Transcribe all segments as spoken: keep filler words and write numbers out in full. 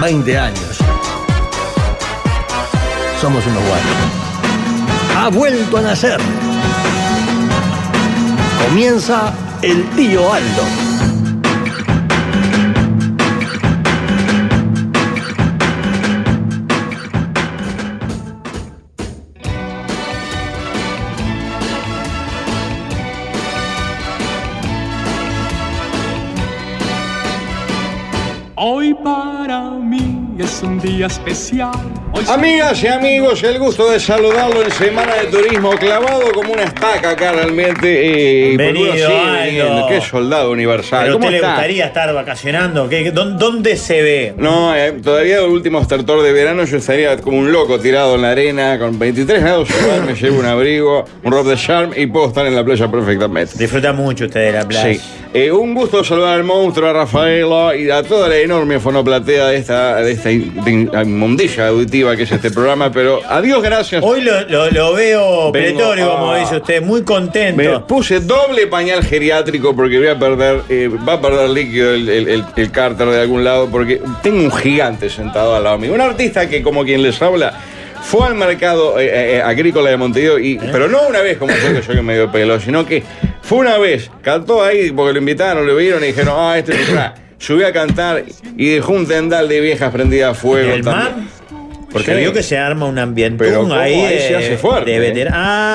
veinte años. Somos unos guayos. Ha vuelto a nacer. Comienza el tío Aldo. Hoy para mí es un día especial. Hoy Amigas y amigos, el gusto de saludarlo en Semana de Turismo, clavado como una estaca acá realmente. Eh, Venido, sí, Aldo. qué soldado universal. ¿Pero a ¿Cómo usted le está? gustaría estar vacacionando? ¿Qué, dónde, ¿Dónde se ve? No, eh, todavía el último estertor de verano yo estaría como un loco tirado en la arena con veintitrés grados, igual me llevo un abrigo, un robe de charm y puedo estar en la playa perfectamente. Disfruta mucho usted de la playa. Sí. Eh, un gusto saludar al monstruo, a Rafaela y a toda la enorme fonoplatea de esta, de esta in- de inmundicia auditiva que es este programa, pero adiós, gracias. Hoy lo, lo, lo veo Vengo pletórico, como a- dice usted, muy contento. Me puse doble pañal geriátrico porque voy a perder, eh, va a perder líquido el, el, el, el cárter de algún lado porque tengo un gigante sentado al lado mío. Un artista que, como quien les habla, fue al mercado eh, eh, agrícola de Montevideo, y, pero no una vez como yo, que soy medio pelo, sino que fue una vez, cantó ahí porque lo invitaron, lo vieron y dijeron, ah, este es un... Subió a cantar y dejó un tendal de viejas prendida a fuego. ¿El también. man? Porque Sí. vio que se arma un ambiente Pero ¿cómo? ahí, Ahí se de- hace fuerte, de ¿eh? veter-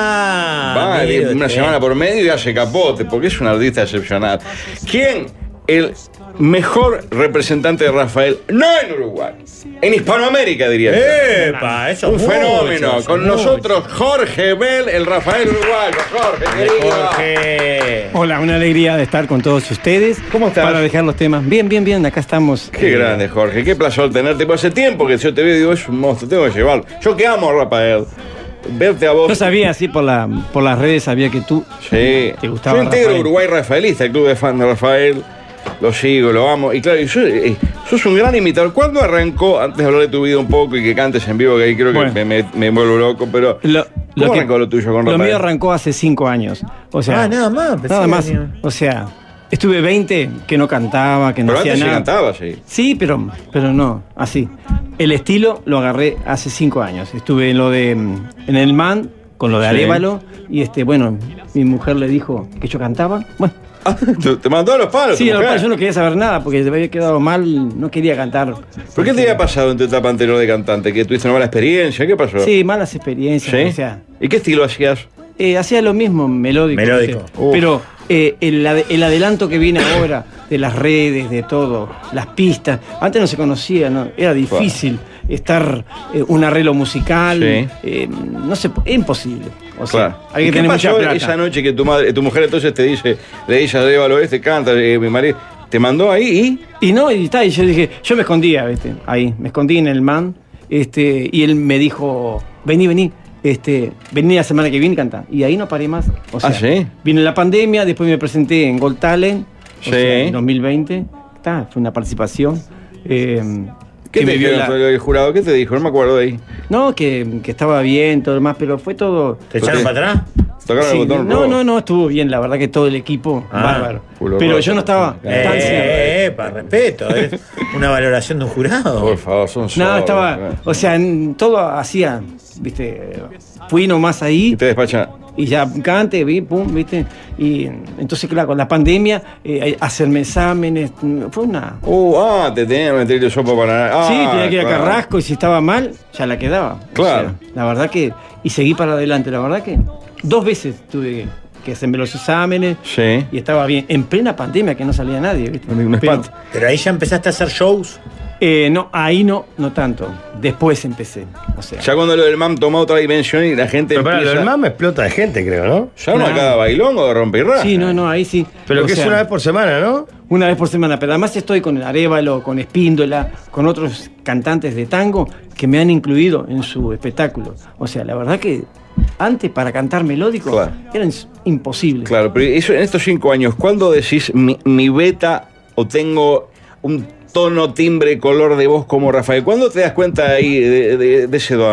Ah, Va, mire de una usted. semana por medio y hace capote, porque es un artista excepcional. ¿Quién? El mejor representante de Rafael, no en Uruguay, en Hispanoamérica, diría yo. ¡Epa! Eso Un es mucho, fenómeno. eso Con es mucho. nosotros, Jorge Bell, el Rafael uruguayo. Jorge, querido. Jorge. Hola, una alegría de estar con todos ustedes. ¿Cómo estás? Para dejar los temas. Bien, bien, bien, acá estamos. Qué Eh, grande, Jorge. Qué placer tenerte. Pues hace tiempo que yo te veo y digo, es un monstruo, tengo que llevarlo. Yo que amo a Rafael. Verte a vos. Yo sabía, así por, la, por las redes, sabía que tú Sí. te gustaba Yo integro Rafael. Uruguay Rafaelista, el club de fan de Rafael. Lo sigo, lo amo. Y claro, y sos, eh, sos un gran imitador. ¿Cuándo arrancó, antes de hablar de tu vida un poco y que cantes en vivo, que ahí creo que Bueno. me, me, me vuelvo loco, pero Lo, ¿cómo que- arrancó lo tuyo con Lo Rafael? mío arrancó hace cinco años. O sea, Ah, nada más, pensé Nada que más. venía. O sea, estuve veinte que no cantaba, que no Pero hacía antes sí nada. cantabas, sí. Sí, pero, pero no, así. El estilo lo agarré hace cinco años. Estuve en lo de mm, en el Man, con lo de Sí. Arévalo, y este, bueno, mi mujer le dijo que yo cantaba. Bueno, Ah, te, te mandó a los palos. sí, tu lo mujer. cual yo no quería saber nada porque me había quedado mal, no quería cantar. ¿Por qué te había pasado en tu etapa anterior de cantante? ¿Que tuviste una mala experiencia? ¿Qué pasó? Sí, malas experiencias. ¿Sí? O sea, ¿Y qué estilo hacías? eh, hacía lo mismo, melódico. Melódico. ¿viste? Uf. Pero eh, el, ade- el adelanto que viene ahora de las redes, de todo, las pistas, antes no se conocía, ¿no? Era difícil estar eh, un arreglo musical, Sí. eh, no sé, es imposible. O sea, Claro. hay ¿Y que qué tener mucha pasó plata. esa noche que tu madre, tu mujer entonces te dice, le dice a Dévalo este, canta, eh, mi marido, te mandó ahí y... Y no, y está, y yo dije, yo me escondía, ¿viste? Ahí, me escondí en el man, este, y él me dijo, vení, vení, este, vení la semana que viene y canta. Y ahí no paré más. O sea, Ah, ¿sí? Vino la pandemia, después me presenté en Gold Talent, o Sí. sea, en dos mil veinte, está, fue una participación. eh, ¿Qué que te me vio dijeron la- el jurado? ¿Qué te dijo? No me acuerdo de ahí. No, que, que estaba bien, todo lo demás, pero fue todo... ¿Te echaron te- para atrás? Tocaron Sí, el botón no, rojo. no, no, estuvo bien, la verdad que todo el equipo, Ah, bárbaro. culo Pero roto. yo no estaba Eh, tan... Eh, eh, para respeto, es una valoración de un jurado. Por favor, son No, solos, estaba, eh. o sea, en- todo hacía, viste, fui nomás ahí Y te despachan. y ya cante, vi, pum, viste, y entonces claro, con la pandemia, eh, hacerme exámenes, fue una... Uh, ah, te tenían que meter el sopa para... Ah, sí, tenía que ir a claro. Carrasco y si estaba mal, ya la quedaba. O Claro. sea, la verdad que, y seguí para adelante, la verdad que dos veces tuve que hacerme los exámenes Sí. y estaba bien, en plena pandemia que no salía nadie, viste. Un Pero- espanto. Pero ahí ya empezaste a hacer shows. eh, no, ahí no, no tanto, después empecé, o sea... Ya cuando lo del M A M toma otra dimensión y la gente Pero para, lo empieza... del M A M explota de gente, creo, ¿no? ¿Ya no Claro. cada bailongo de rompirraja? Sí, no, no, ahí sí. Pero O que es sea, una vez por semana, ¿no? una vez por semana. Pero además estoy con el Arévalo, con Espíndola, con otros cantantes de tango que me han incluido en su espectáculo. O sea, la verdad que antes para cantar melódico Claro. era ins- imposible. Claro, pero eso, en estos cinco años, ¿cuándo decís mi, mi beta o tengo un tono, timbre, color de voz como Rafael? ¿Cuándo te das cuenta ahí de, de- de ese don?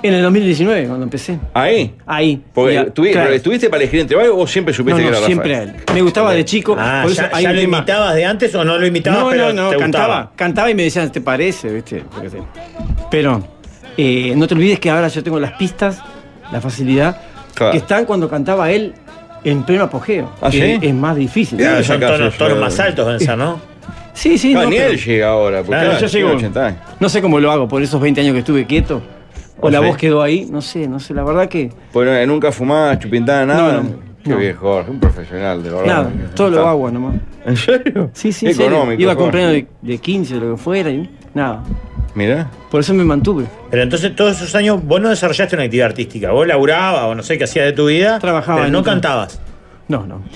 En el dos mil diecinueve, cuando empecé. ¿Ahí? Ahí. Porque Ya, tuvi- claro. ¿Estuviste para elegir entre varios o siempre No, supiste no, que era Rafael? siempre a él. Me gustaba de chico. Ah, por eso ¿ya, hay ya un lo tema. imitabas de antes o no lo imitabas, No, pero no, no, te cantaba. gustaba? Cantaba y me decían, ¿te parece? ¿Viste? Yo qué sé. Pero eh, no te olvides que ahora yo tengo las pistas, la facilidad, Claro. que están cuando cantaba él en pleno apogeo. ¿Ah, que sí? Es más difícil. Claro, Son sacás tonos, eso tonos de- más altos deben ser, ¿no? Sí, sí, Claro, no, ni pero- él llega ahora, porque Claro, claro, yo tiene llego. ochenta años. No sé cómo lo hago, por esos veinte años que estuve quieto. O ¿Ah, la sí? voz quedó ahí, no sé, no sé, la verdad que Bueno, eh, nunca fumás, chupintada, nada. No, no, Qué no. bien, Jorge, un profesional, de verdad. nada, todo lo Está- agua nomás. ¿En serio? Sí, sí, en serio. Económico. Iba a Jorge. cumpleaños de, de quince, lo que fuera, y nada. Mirá. Por eso me mantuve. Pero entonces todos esos años vos no desarrollaste una actividad artística. Vos laburabas o no sé qué hacías de tu vida. Trabajaba pero en no otro- cantabas. No, no.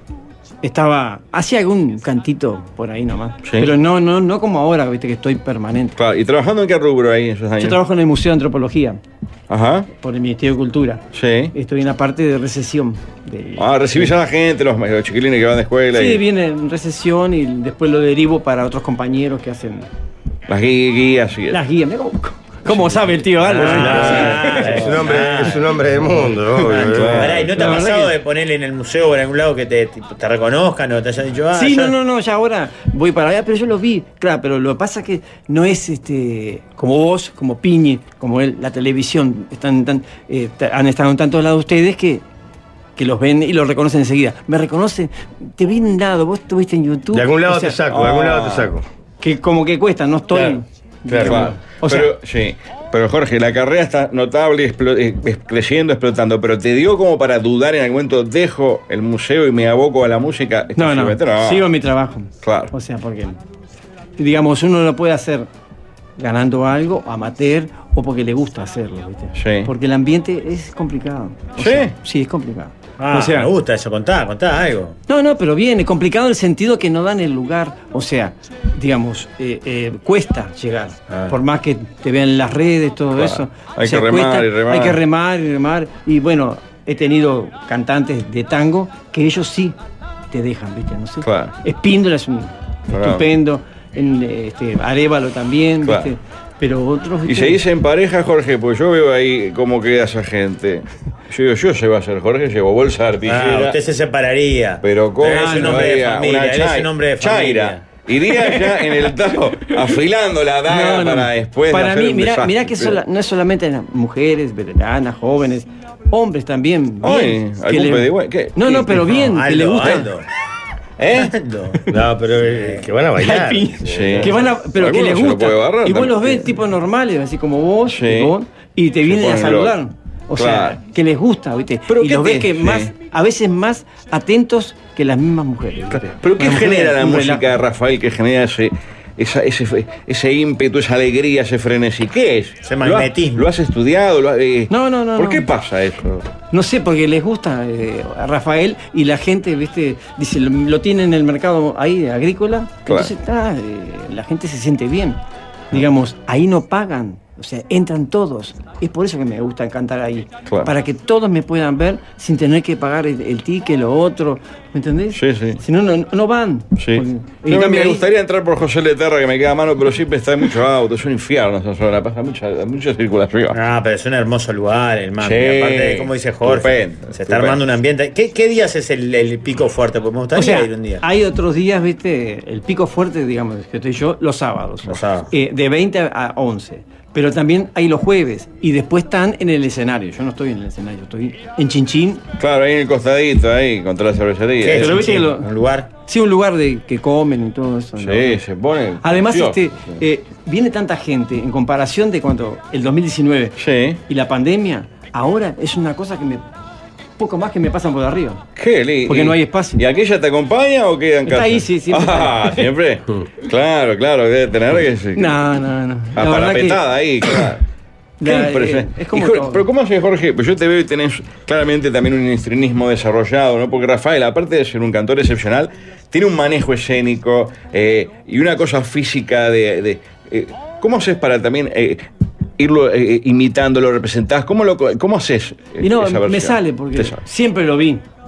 Estaba. Hacía algún cantito por ahí nomás. Sí. Pero no, no, no como ahora, viste, que estoy permanente. Claro, ¿y trabajando en qué rubro ahí esos años? Yo trabajo en el Museo de Antropología, Ajá, por el Ministerio de Cultura. sí. Estoy en la parte de recesión. De, Ah, recibís a la gente, los, los chiquilines que van de escuela sí, y viene en recesión y después lo derivo para otros compañeros que hacen las gui- guías y las guías. Mirá cómo, cómo sabe el tío algo. Ah, Es un hombre, es un hombre del mundo, obvio. claro. ¿eh? Pará, ¿y no te La ha verdad pasado que- de ponerle en el museo o en algún lado que te, tipo, te reconozcan o te hayan dicho, ah, Sí, ya- no, no, no, ya ahora voy para allá, pero yo lo vi, claro, pero lo que pasa es que no es este como vos, como Piñi, como él, la televisión, están tan, eh, ta- han estado en tantos lados ustedes que, que los ven y los reconocen enseguida. Me reconocen, te vi en un lado, vos estuviste en YouTube. De algún lado o sea, te saco, de algún lado te ah. saco. Que como que cuesta, no estoy. Claro, claro. Claro. O sea, pero, sí, pero Jorge, la carrera está notable, explo- eh, es- creciendo, explotando, pero ¿te dio como para dudar en algún momento, dejo el museo y me aboco a la música? Esto no, no, sirve, no. sigo mi trabajo. Claro. O sea, porque, digamos, uno lo puede hacer ganando algo, amateur, o porque le gusta hacerlo, ¿viste? Sí. Porque el ambiente es complicado. O ¿Sí? sea, sí, es complicado. Ah, o sea, me gusta eso, contá, contá algo. no, no, pero bien, es complicado en el sentido que no dan el lugar. O sea, digamos, eh, eh, cuesta llegar. Ah. Por más que te vean en las redes, todo Claro. eso. Hay O sea, que remar cuesta, y remar. Hay que remar y remar. Y bueno, he tenido cantantes de tango que ellos sí te dejan, ¿viste? No sé. Claro. Espíndola es un Claro. estupendo. En, este, Arévalo también, Claro. ¿viste? Pero otros. Y ¿viste? se dice en pareja, Jorge, pues yo veo ahí cómo queda esa gente. Yo digo, yo se va a hacer Jorge, llevo bolsa de artillera. Ah, usted se separaría. Pero cómo Él es un no hombre de haría familia, una él es chai- un hombre de chaira. familia. Iría ya en el tajo afilando la daga No, no. para después de Para hacer mí, un mirá, desastre. mirá que sola- no es solamente las mujeres, veteranas, jóvenes, hombres también. Ay, bien, algún que le- pedigüe- ¿qué? No, no, pero bien, No, que le Aldo, gusta. Aldo. ¿Eh? Aldo. No, pero eh, que van a bailar. Ay, pi- Sí. Que van a, pero que Alguno les se lo gusta. puede barrar Y vos los también. ves tipos normales, así como vos, Sí. y, vos, y te Se vienen a ponen saludar. locos. O Claro. sea, que les gusta, ¿viste? Pero y ¿qué los ves te- que sí. más, a veces más atentos que las mismas mujeres. ¿viste? ¿Pero qué Una mujer genera es la un música relajo. de Rafael que genera ese, esa- ese, fe- ese ímpetu, esa alegría, ese frenesí? ¿Qué es? Ese ¿Lo has- magnetismo. ¿Lo has, estudiado? ¿Lo has- eh, No, no, no, ¿Por no. qué pasa eso? No sé, porque les gusta eh, a Rafael y la gente, viste, dice, lo, lo tiene en el mercado ahí agrícola, Claro. entonces está, eh, la gente se siente bien. Digamos, ahí no pagan, o sea, entran todos. Es por eso que me gusta cantar ahí, Claro. para que todos me puedan ver sin tener que pagar el, el ticket, lo otro, ¿me entendés? Sí, sí. Si no, no, no van. Sí. Porque- en Yo me, cambio me ahí- gustaría entrar por José Leterra, que me queda a mano, pero siempre está en mucho auto. Es un infierno esa zona, pasa mucha, mucha circulación. Ah, pero es un hermoso lugar, el Mami. Sí, Aparte, como dice Jorge, estupendo, se está estupendo. armando un ambiente. ¿Qué, qué días es el, el pico fuerte? Porque me gustaría O sea, ir un día. hay otros días, viste, el pico fuerte, digamos, que estoy yo, los sábados. Los sábados. Eh, de veinte a once. Pero también hay los jueves. Y después están en el escenario. Yo no estoy en el escenario, estoy en Chinchín. Claro, ahí en el costadito, ahí, contra la cervecería. ¿Qué es, pero viste Chinchín? que lo- un lugar? Sí, un lugar de que comen y todo eso. ¿no? Sí, se pone. Además, precioso. este, eh, viene tanta gente en comparación de cuando el dos mil diecinueve Sí. y la pandemia. Ahora es una cosa que me. Poco más que me pasan por arriba. Qué lindo. Porque no hay espacio. ¿Y aquella te acompaña o queda en Está casa? ahí, sí, siempre Ah, está. siempre. Claro, claro, debe tener que ser. No, no, no. La verdad que- Aparapetada ahí, claro. Qué La- impresión. eh, es como Y, Jorge, todo. pero ¿cómo haces, Jorge? Pues yo te veo y tenés claramente también un histrionismo desarrollado, ¿no? Porque Rafael, aparte de ser un cantor excepcional, tiene un manejo escénico eh, y una cosa física de... de, eh, ¿cómo haces para también eh, irlo eh, imitando, lo representás? ¿Cómo, lo, cómo haces eh, Y no, esa me versión? sale porque Te sale. siempre lo vi.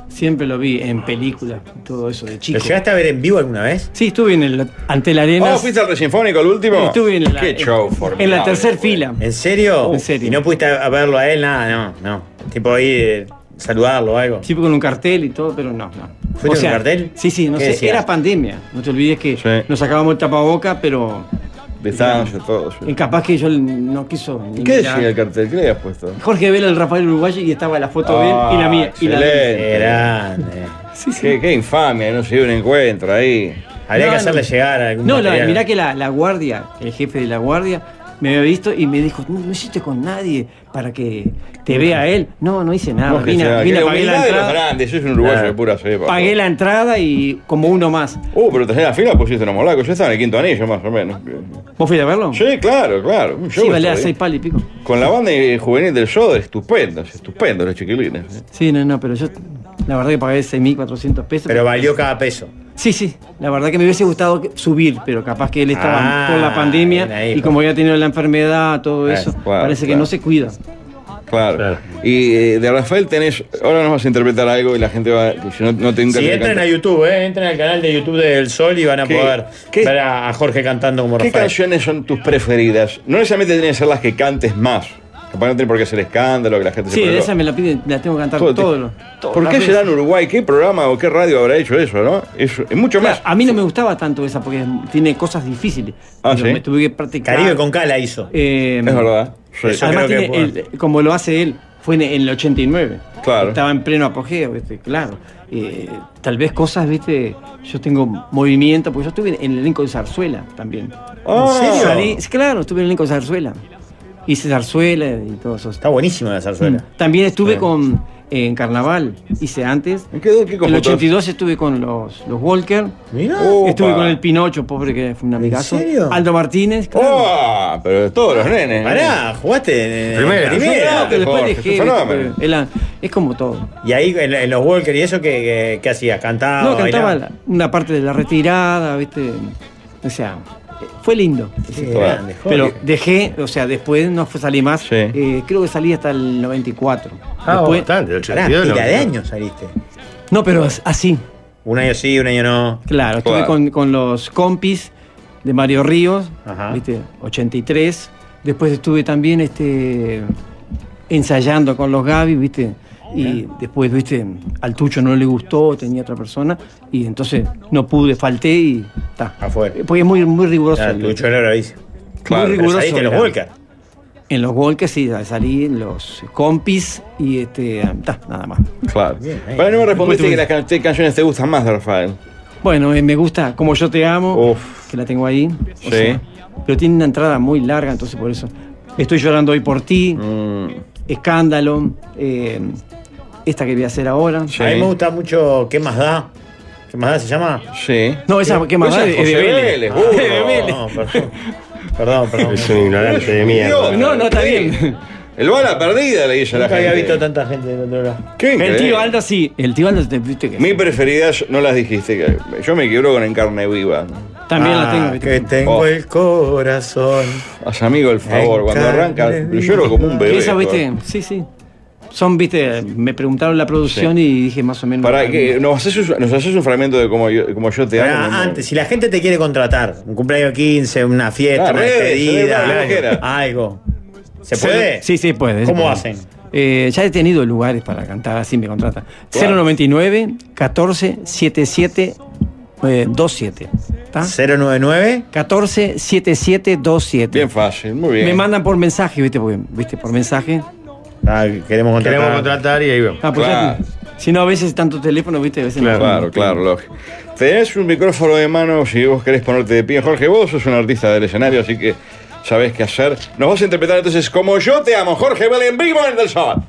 Siempre lo vi en películas, todo eso de chico. ¿Lo llegaste a ver en vivo alguna vez? Sí, estuve en el, ante la arena. Oh, ¿fuiste al Resinfónico el último? Estuve en la, Qué show en, formidable, en la tercera güey. fila. ¿En serio? En serio. ¿Y no pudiste a verlo a él? Nada, no, no. Tipo ahí, eh, saludarlo o algo. Sí, con un cartel y todo, pero no, no. ¿Fuiste con un cartel? Sí, sí, no ¿Qué sé, decía? era pandemia. No te olvides que Sí. nos sacábamos el tapaboca, pero Distancia, todo. sí. en capaz que yo no quiso. ¿Y ni qué mirar. decía el cartel? ¿Qué le habías puesto? Jorge Vela, el Rafael Uruguayo, y estaba la foto de él y la mía. Y la de él. excelente. Qué grande. Sí, sí. Qué, qué infamia, no se dio un encuentro ahí. Habría No, que hacerle no. llegar a algún No, la, material. mirá que la, la guardia, el jefe de la guardia, me había visto y me dijo, no, no hiciste con nadie para que te vea él. No, no hice nada. No, que vine, sea- vine, que la pagué la humildad de los entrada. grandes, sos un uruguayo Claro. de pura cepa. Pagué la entrada y como uno más. Uh, pero tenés la fila, pusiste en Molaco. Yo estaba en el quinto anillo, más o menos. ¿Vos fuiste a verlo? Sí, claro, claro. Un show Sí, valía esto, seis ¿eh? palos y pico. Con la banda juvenil del show, estupendo, estupendo los chiquilines. ¿eh? Sí, no, no, pero yo la verdad que pagué seis mil cuatrocientos pesos. Pero valió cada peso. Sí, sí, la verdad que me hubiese gustado que- subir, pero capaz que él estaba Ah, por la pandemia bien ahí, y como había tenido la enfermedad, todo Eh, eso, claro, parece que claro. no se cuida. Claro. Claro. Y eh, de Rafael tenés. Ahora nos vas a interpretar algo y la gente va. que Si no, no te Si entren a YouTube, eh, entren al canal de YouTube de El Sol y van a ¿Qué- poder qué- ver a, a Jorge cantando como ¿Qué Rafael. canciones son tus preferidas? No necesariamente tienen que ser las que cantes más. Capaz no tiene por qué ser escándalo, que la gente Sí, se de pero- esa me la piden, la tengo que cantar todo- todo, lo- todo ¿Por las qué veces. será en Uruguay? ¿Qué programa o qué radio habrá hecho eso, no? Es, es mucho Claro, más. a mí no me gustaba tanto esa porque tiene cosas difíciles. Ah, Pero ¿sí? Me tuve que practicar. Caribe con Cala hizo. Eh, Es verdad. Sí. Eso Además, creo que tiene puedo. el- como lo hace él, fue en, en el ochenta y nueve. Claro. Estaba en pleno apogeo, ¿viste? Claro. Eh, tal vez cosas, ¿viste? Yo tengo movimiento, porque yo estuve en el elenco de Zarzuela también. Ah, ¿En serio? Salí- claro, estuve en el elenco de Zarzuela. Hice Zarzuela y todo eso. Está buenísima la zarzuela. También estuve Sí. con eh, en Carnaval, hice antes. ¿En qué, qué En el computador? ochenta y dos estuve con los, los Walker. Mirá. Oh. Estuve Opa. con el Pinocho, pobre que fue un amigazo. serio? Aldo Martínez. claro. ¡Oh! Pero de todos los nenes. ¿eh? Pará, jugaste en Primera. primera. No, pero después Jorge, dejé, es un ¿viste? fenómeno. Porque era- es como todo. Y ahí en, en los Walker y eso, ¿qué, qué, qué hacías? ¿Cantaba? No, cantaba bailaba? la- una parte de la retirada, ¿viste? O sea, eh, fue lindo. Qué Claro. grande, Jorge. Pero dejé, o sea, después no fue salí más. Sí. Eh, creo que salí hasta el noventa y cuatro. Ah, Después- bastante, el Pará, ochenta y dos. pila no. de años saliste. no, pero es así. Un año sí, un año no. Claro, estuve Claro. con, con los compis de Mario Ríos, Ajá. ¿viste? ochenta y tres. Después estuve también este, ensayando con los Gaby, ¿viste? Y después, ¿viste? Al Tucho no le gustó, tenía otra persona. Y entonces no pude, falté y está. Afuera. Porque es muy, muy riguroso. Claro, el- Lucho era bravísimo. Claro, muy Pero riguroso. saliste en los era. Walker. En los Walkers sí, salí en los compis y este, ta, nada más. Claro. Bien, ahí. Bueno, no me respondiste Después que las can- qué canciones te gustan más de Rafael. Bueno, eh, me gusta Como Yo Te Amo, Uf. que la tengo ahí. o Sí. sea, pero tiene una entrada muy larga, entonces por eso. Estoy llorando hoy por ti, Mm, Escándalo, eh, esta que voy a hacer ahora. Sí. A mí me gusta mucho ¿Qué más da? ¿Qué más da se llama? sí. No, esa que más Esa da es es de José Vélez. Vélez, Ah, burro. de Vélez. No, perdón. Perdón, perdón. Es un ignorante de mierda. No, no, está bien. El bala perdida le dice a la Nunca gente. había visto tanta gente del otro lado. Qué El increíble. tío Aldo sí, el tío Aldo te viste que Mi preferida no las dijiste. que- Yo me quiebro con En Carne Viva. también la Ah, tengo. ¿viste? Que tengo Oh. el corazón. Haz amigo el favor. En Cuando carne arranca, viva. lloro como un bebé. Esa, viste, sí, sí. Son, viste, me preguntaron la producción Sí. y dije más o menos. Para que nos haces, un- nos haces un fragmento de como yo, como yo te Pará, amo. antes, si la gente te quiere contratar, un cumpleaños quince, una fiesta, Ah, una redes, despedida, celebrar lo que quieras. algo. ¿Se puede? Sí, sí, puede. ¿Cómo se puede. hacen? Eh, ya he tenido lugares para cantar, así me contratan. cero noventa y nueve, catorce, setenta y siete, veintisiete. ¿Está? cero noventa y nueve. catorce, setenta y siete, veintisiete. Bien fácil, muy bien. Me mandan por mensaje, ¿viste? Porque, ¿viste? Por mensaje. Ah, queremos contratar. Queremos contratar y ahí vemos. Ah, pues Claro. ya- si no, a veces tanto teléfono, ¿viste? A veces no- Claro, claro, lógico. Tenés un micrófono de mano si vos querés ponerte de pie. Jorge, vos sos un artista del escenario, así que sabés qué hacer. Nos vas a interpretar entonces Como Yo Te Amo, Jorge Vélez en vivo en el Del Sol.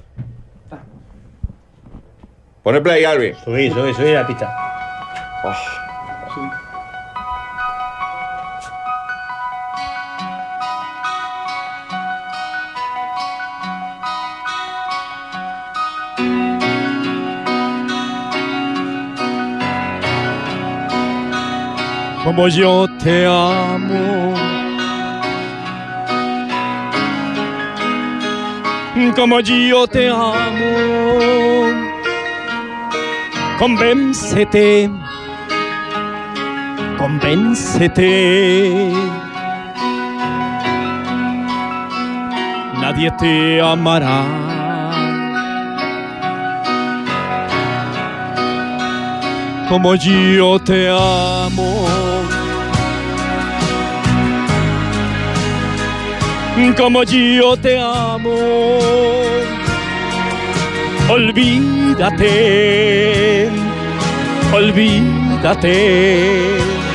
Poné play, Albi. Subí, subí, subí la pista. Como yo te amo, como yo te amo, Convéncete, convéncete. Nadie te amará. Como yo te amo. Como yo te amo. Olvídate, olvídate.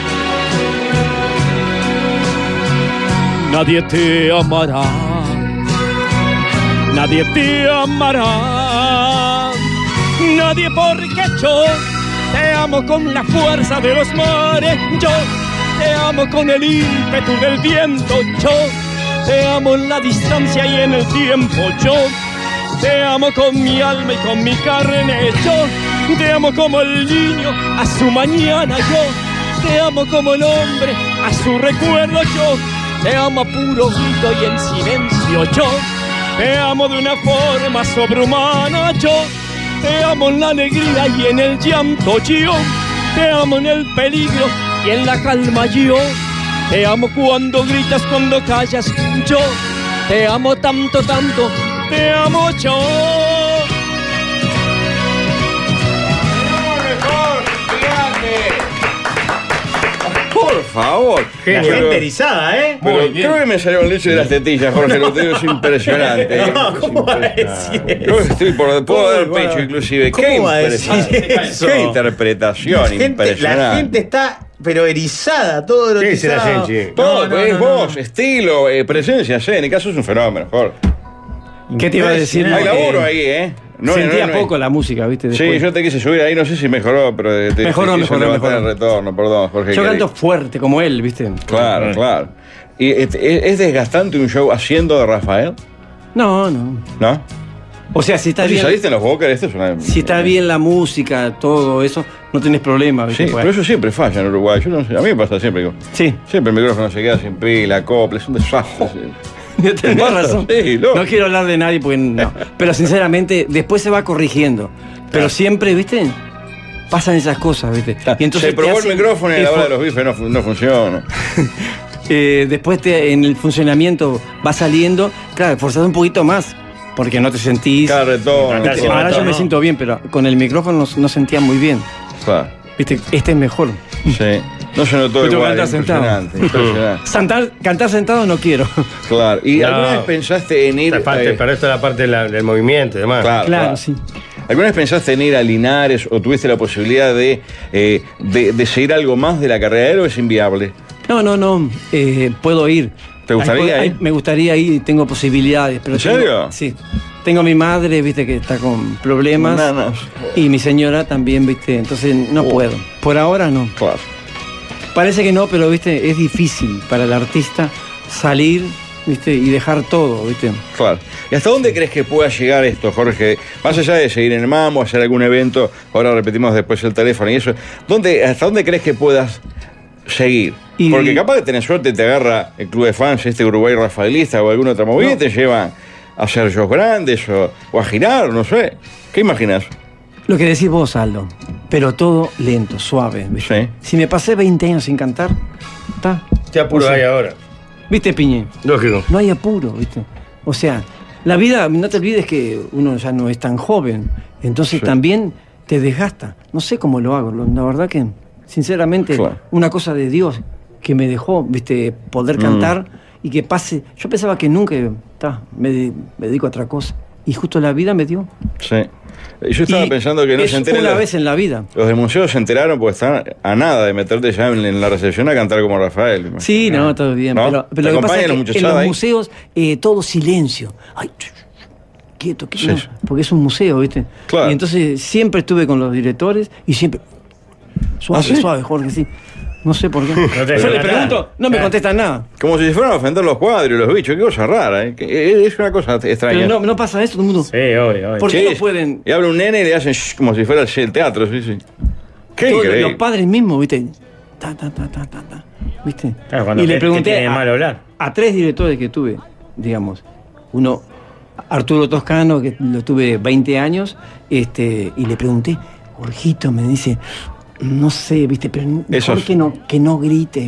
Nadie te amará. Nadie te amará. Nadie, porque yo te amo con la fuerza de los mares. Yo te amo con el ímpetu del viento. Yo te amo en la distancia y en el tiempo. Yo te amo con mi alma y con mi carne. Yo te amo como el niño a su mañana. Yo te amo como el hombre a su recuerdo. Yo te amo a puro grito y en silencio. Yo te amo de una forma sobrehumana. Yo te amo en la alegría y en el llanto. Yo te amo en el peligro y en la calma. Yo te amo cuando gritas, cuando callas. Yo te amo tanto, tanto. Te amo yo. Por favor. La Pero- gente erizada, ¿eh? Pero Muy bien. creo que me salió el leche de las tetillas, Jorge. Lo tuyo es impresionante. No, ¿cómo va a decir Creo que eso? estoy por puedo ¿Cómo dar va- pecho, inclusive. ¿Cómo Qué va a decir impresionante. eso? Qué interpretación La gente, impresionante. la gente está, pero erizada, todo ¿Qué dice la erotizado. gente? Todo, No, no, es no, voz, no. estilo, eh, presencia escénica. Eso es un fenómeno, Jorge. ¿Qué te iba a decir? Hay Eh, laburo ahí, ¿eh? No, Sentía no, no, poco la música, ¿viste? Sí, Después. yo te quise subir ahí, no sé si mejoró, pero te, te- Mejoró, te quise mejoró, levantar mejoró. el retorno, perdón, Jorge. Yo querido. canto fuerte, como él, ¿viste? Claro, claro. ¿Y este, es desgastante un show haciendo de Rafael? No, no. ¿No? O sea, si está Si bien. saliste en los Walker, esto es una. Si está bien la música, todo eso, no tenés problema, ¿viste? Sí, Pues- pero eso siempre falla en Uruguay. Yo no sé, a mí me pasa siempre. Digo, Sí, siempre el micrófono se queda sin pila, copla, es un desastre. tenés Basta, razón. sí, no. No quiero hablar de nadie porque no. Pero sinceramente, después se va corrigiendo. Pero Claro. siempre, ¿viste? Pasan esas cosas, ¿viste? Y entonces se te probó el hacen- micrófono y a la te hora de fo- los bifes no, fu- no funciona. eh, después te- en el funcionamiento va saliendo, claro, forzás un poquito más, porque no te sentís. Cada retorno. Claro, todo. Ahora yo me ¿no? siento bien, pero con el micrófono no, no sentía muy bien. Claro, ¿Viste? Este es mejor. sí. No se notó Pero tú igual. cantas sentado. Impresionante, impresionante. Santar- cantar sentado no quiero. Claro. ¿Y No. alguna vez pensaste en ir. Esta parte, eh, pero esto es la parte de la- del movimiento y demás. Claro, Claro, sí. ¿Alguna vez pensaste en ir a Linares o tuviste la posibilidad de, eh, de, de seguir algo más de la carrera de él o es inviable? No, no, no. eh, puedo ir. ¿Te gustaría Ay, ir? Me gustaría ir y tengo posibilidades. Pero ¿En tengo- serio? Sí. Tengo a mi madre, viste, que está con problemas. No, no. Y mi señora también, viste. Entonces no Oh. puedo. Por ahora no. Claro. Parece que no, pero viste, es difícil para el artista salir, viste, y dejar todo, viste. Claro. ¿Y hasta dónde crees que pueda llegar esto, Jorge? Más allá de seguir en el Mambo, hacer algún evento, ahora repetimos después el teléfono y eso. ¿Dónde, ¿Hasta dónde crees que puedas seguir? Y- Porque capaz de tener suerte te agarra el club de fans, este Uruguay rafaelista o alguna otra movida y No. te lleva a hacer shows grandes o, o a girar, no sé. ¿Qué imaginas? Lo que decís vos, Aldo. Pero todo lento, suave, viste. Sí. Si me pasé veinte años sin cantar, está. ¿Qué apuro O sea, hay ahora? ¿Viste, Piñe? Lógico. No hay apuro, ¿viste? O sea, la vida, no te olvides que uno ya no es tan joven, entonces Sí. también te desgasta. No sé cómo lo hago, lo- la verdad que, sinceramente, Claro. una cosa de Dios que me dejó, ¿viste? Poder Mm. cantar y que pase. Yo pensaba que nunca, ta, me, de- me dedico a otra cosa. Y justo la vida me dio. Sí. Yo estaba Y pensando que no es se enteren una los, vez en la vida. los del museo se enteraron porque están a nada de meterte ya en, en la recepción a cantar como Rafael. Sí, no, todo bien. ¿No? Pero, ¿Te pero lo que pasa acompañan es los que en muchachadas los ahí? museos eh, todo silencio. Ay, ch- ch- quieto, quieto. Sí, no, sí. porque es un museo, ¿viste? Claro. Y entonces siempre estuve con los directores y siempre. Suave, ¿Ah, sí? suave, Jorge, sí. No sé por qué. te Yo le dejan pregunto, nada. no me Claro. contestan nada. Como si se fueran a ofender los cuadros, los bichos, qué cosa rara, ¿eh? Que es una cosa extraña. Pero no, no pasa eso, todo el mundo. Sí, obvio, obvio. ¿Por qué Sí, no pueden? Y habla un nene y le hacen shh, como si fuera el el teatro, sí, sí. Qué Todos increíble. los padres mismos, ¿viste? Ta, ta, ta, ta, ta, ta, ¿viste? Claro, cuando y le qué- pregunté qué tiene de a, malo hablar. a tres directores que tuve, digamos. Uno, Arturo Toscano, que lo tuve veinte años, este, y le pregunté, Jorgito me dice, no sé, viste, pero mejor Esos- que, no, que no grite.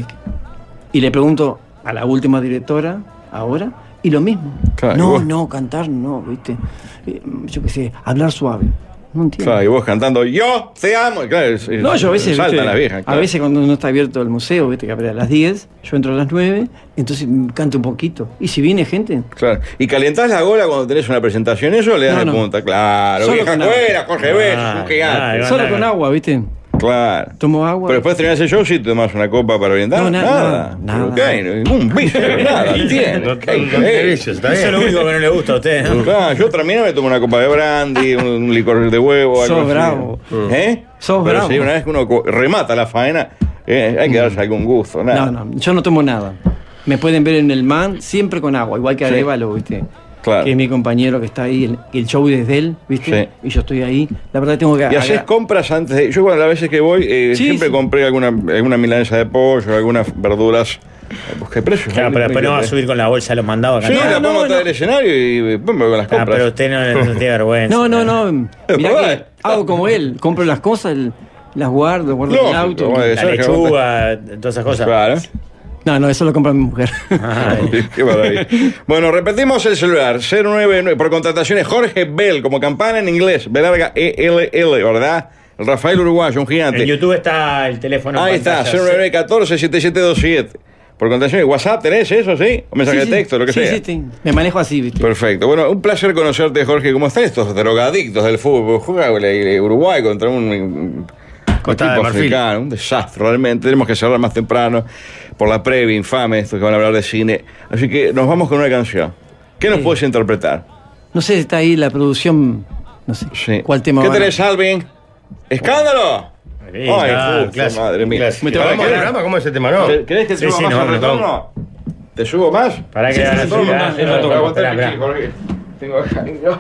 Y le pregunto a la última directora, ahora, y lo mismo. Claro, y no, vos- no, cantar no, viste. Eh, Yo qué sé, hablar suave. No entiendo. Claro, y vos cantando, yo te amo. Y claro, es- No, yo a veces, saltan viste, las viejas. a claro. veces cuando no está abierto el museo, viste que abre a las diez, yo entro a las nueve, entonces mm, canto un poquito. Y si viene gente, Claro. ¿Y calentás la gola cuando tenés una presentación? ¿Eso le das No, de no. punta? Claro. Solo Vieja con agua. escuela, Jorge Vélez, Ah, un gigante. claro. solo no, con no. agua, viste. Claro. Tomo agua. Pero después terminás el show si tomás una copa para brindar. No, na- nada. nada, Pero ¿qué? Ningún vicio, nada. Tiene. No, no, ¿Qué? no tiene vicios, está Eso es lo bien. único que no le gusta a usted, ¿no? Claro, yo termino me tomo una copa de brandy, un, un licor de huevo, algo Sos así. bravo. ¿Eh? Sos Pero bravo. sí, una vez que uno co- remata la faena, eh, hay que darse algún gusto, nada. No, no, yo no tomo nada. Me pueden ver en el man siempre con agua, igual que Sí. Arevalo, ¿viste? Claro. Que es mi compañero que está ahí, el, el show desde él, ¿viste? Sí. Y yo estoy ahí. La verdad tengo que Y haces agar- compras antes de. Yo, bueno, las veces que voy, eh, Sí, siempre sí. compré alguna, alguna milanesa de pollo, algunas verduras. Eh, pues, ¿qué precio? Claro, pero después no va a subir con la bolsa los mandados acá. Sí, No, la no, pongo atrás no. del escenario y eh, pum, me voy con las Ah, compras. pero usted no, no tiene vergüenza. No, no, no. Mirá probá. que hago como él. Compro las cosas, el- las guardo, guardo en Lógico, el auto. bueno, La Sergio, lechuga, todas esas cosas. Claro. No, no, eso lo compra mi mujer. Ay. Qué maravilla. Bueno, repetimos el celular. cero nueve nueve por contrataciones Jorge Bell, como campana en inglés. B larga E L L, ¿verdad? El Rafael Uruguayo, un gigante. En YouTube está el teléfono. en Ahí está, pantalla. cero nueve nueve catorce setenta y siete veintisiete. Por contrataciones, WhatsApp, ¿tenés eso, sí? O mensaje Sí, de sí. texto, lo que sí, sea. Sí, sí, me manejo así, ¿viste? Perfecto. Bueno, un placer conocerte, Jorge. ¿Cómo están estos drogadictos del fútbol? Juega eh, Uruguay contra un, un Costa de equipo Marfil. africano. Un desastre, realmente. Tenemos que cerrar más temprano por la previa infame, estos que van a hablar de cine. Así que nos vamos con una canción. ¿Qué nos Sí. puedes interpretar? No sé si está ahí la producción, no sé Sí. cuál tema ¿Qué van a- tenés, Alvin? ¡Escándalo! Sí, Ay, Ah, justo, clásico, madre mía. clásico. Me te Para, ¿Vamos al ¿querés- programa? ¿Cómo es ese tema? No. ¿Querés que te Sí, suba sí, más no, al no, retorno? ¿Te subo más? Para que Sí, hagan sí, así, sí, ah, sí, el sí, retorno. Aguanta el Esperá, pichí, esperá. Jorge. Tengo acá.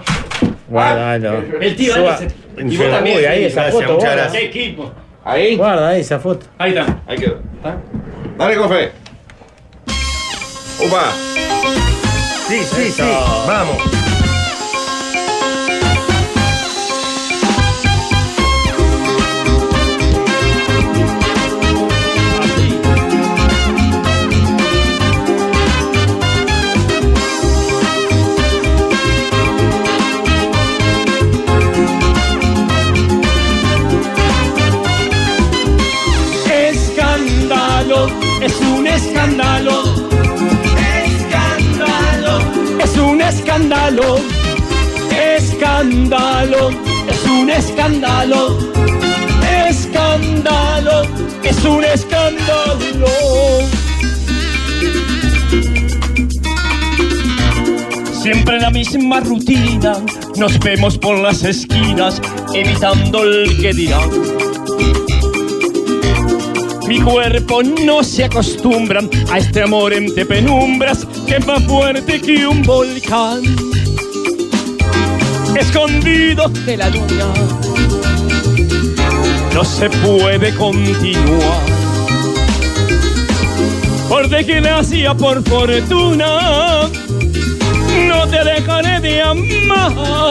Guárdalo. El tío, Suba. ese- Y vos también, Uy, ahí esa gracias, foto. muchas guarda. gracias. ¿Qué equipo? Ahí. Guarda ahí esa foto. Ahí está. Ahí quedó. Dale con fe. Upa. Sí, sí, sí. Vamos. Escándalo, es un escándalo. Escándalo, es un escándalo. Escándalo, es un escándalo. Escándalo, es un escándalo. Siempre la misma rutina, nos vemos por las esquinas, evitando el que dirán. Mi cuerpo no se acostumbra a este amor entre penumbras que es más fuerte que un volcán. Escondido de la luna, no se puede continuar. Por desgracia, por fortuna, no te dejaré de amar.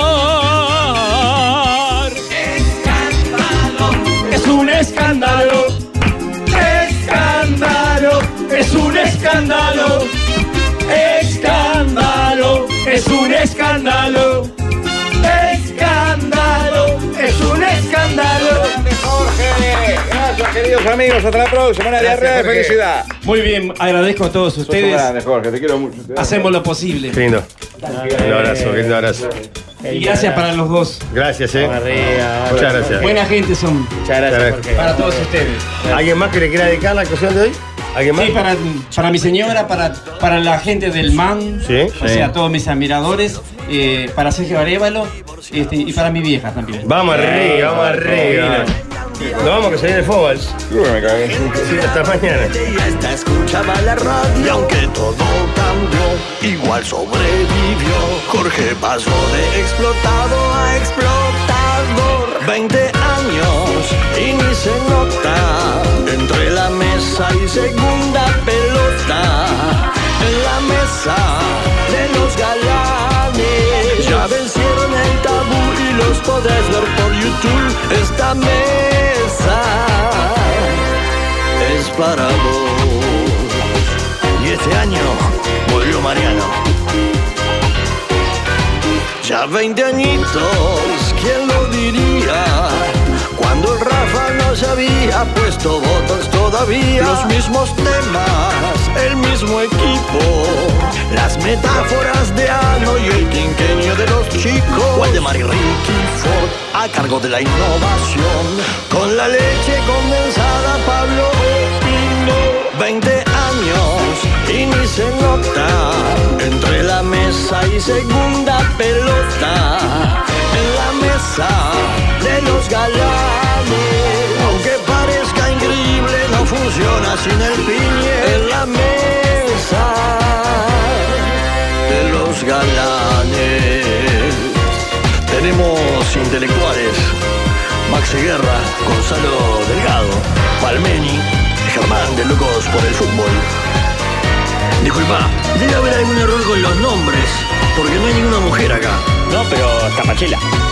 Escándalo, es un escándalo. Escándalo, es un escándalo. Escándalo, es un escándalo. Escándalo, es un escándalo. Grande Jorge. Gracias, queridos amigos. Hasta la próxima. Una Gracias, diarrea de Jorge. felicidad. Muy bien, agradezco a todos Sos un ustedes. grande, Jorge. Te quiero mucho. Hacemos lo posible. Qué lindo. Lindo abrazo, qué lindo abrazo. Y gracias para los dos. Gracias, eh. Arriba. Muchas gracias. Buena gente son. Muchas gracias, Jorge. Para todos ustedes. ¿Alguien más que le quiera dedicar la actuación de hoy? ¿Alguien más? Sí, para, para mi señora, para, para la gente del M A N, Sí, o sí. sea, todos mis admiradores, eh, para Sergio Arévalo este, y para mi vieja también. Vamos arriba, vamos arriba. Nos vamos que se viene el fútbol. Uy, me cagué. Sí, hasta mañana. Ella esta escuchaba la radio y aunque todo cambió, igual sobrevivió. Jorge pasó de explotado a explotador. Veinte años y ni se nota. Entre la mesa y segunda pelota. En la mesa de los galanes. Ya vencieron el tabú y los podés ver por YouTube. YouTube. Esta mesa es para vos. Y este año volvió Mariano. Ya veinte añitos, ¿quién lo diría? Cuando el Rafa no se había puesto botas todavía. Los mismos temas, el mismo equipo, las metáforas de Ano y el quinquenio de los chicos. Waldemar y Ricky Ford a cargo de la innovación. Con la leche condensada Pablo opinó. Veinte años y ni se nota. Entre la mesa y segunda pelota. En la mesa de los galanes. Aunque parezca increíble, no funciona sin el piñe. En la mesa de los galanes. Tenemos intelectuales: Maxi Guerra, Gonzalo Delgado, Palmeni, Germán de Locos por el Fútbol. Disculpa, debe haber algún error con los nombres, porque no hay ninguna mujer acá. No, pero está Pachela.